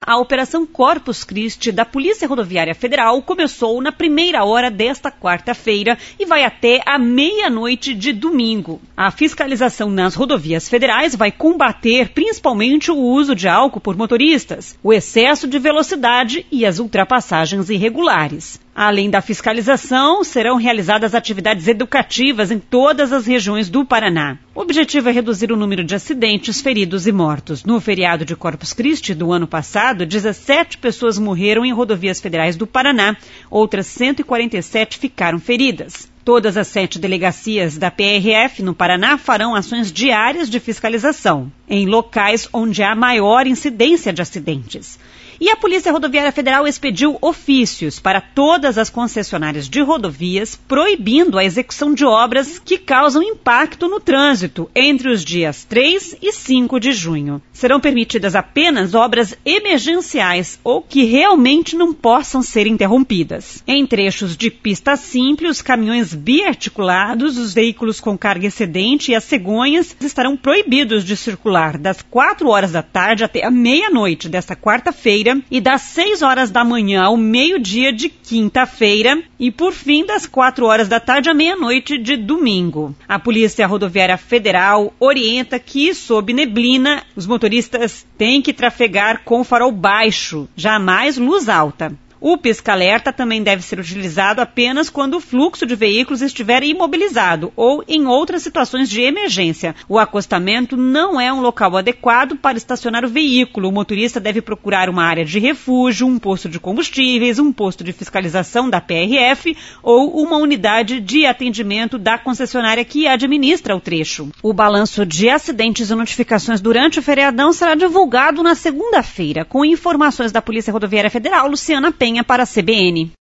A Operação Corpus Christi da Polícia Rodoviária Federal começou na primeira hora desta quarta-feira e vai até a meia-noite de domingo. A fiscalização nas rodovias federais vai combater principalmente o uso de álcool por motoristas, o excesso de velocidade e as ultrapassagens irregulares. Além da fiscalização, serão realizadas atividades educativas em todas as regiões do Paraná. O objetivo é reduzir o número de acidentes, feridos e mortos. No feriado de Corpus Christi do ano passado, 17 pessoas morreram em rodovias federais do Paraná, outras 147 ficaram feridas. Todas as 7 delegacias da PRF no Paraná farão ações diárias de fiscalização, em locais onde há maior incidência de acidentes. E a Polícia Rodoviária Federal expediu ofícios para todas as concessionárias de rodovias proibindo a execução de obras que causam impacto no trânsito entre os dias 3 e 5 de junho. Serão permitidas apenas obras emergenciais ou que realmente não possam ser interrompidas. Em trechos de pista simples, os caminhões biarticulados, os veículos com carga excedente e as cegonhas estarão proibidos de circular das 4 horas da tarde até a meia-noite desta quarta-feira e das 6 horas da manhã ao meio-dia de quinta-feira e, por fim, das 4 horas da tarde à meia-noite de domingo. A Polícia Rodoviária Federal orienta que, sob neblina, os motoristas têm que trafegar com farol baixo, jamais luz alta. O pisca-alerta também deve ser utilizado apenas quando o fluxo de veículos estiver imobilizado ou em outras situações de emergência. O acostamento não é um local adequado para estacionar o veículo. O motorista deve procurar uma área de refúgio, um posto de combustíveis, um posto de fiscalização da PRF ou uma unidade de atendimento da concessionária que administra o trecho. O balanço de acidentes e notificações durante o feriadão será divulgado na segunda-feira. Com informações da Polícia Rodoviária Federal, Luciana Penha para a CBN.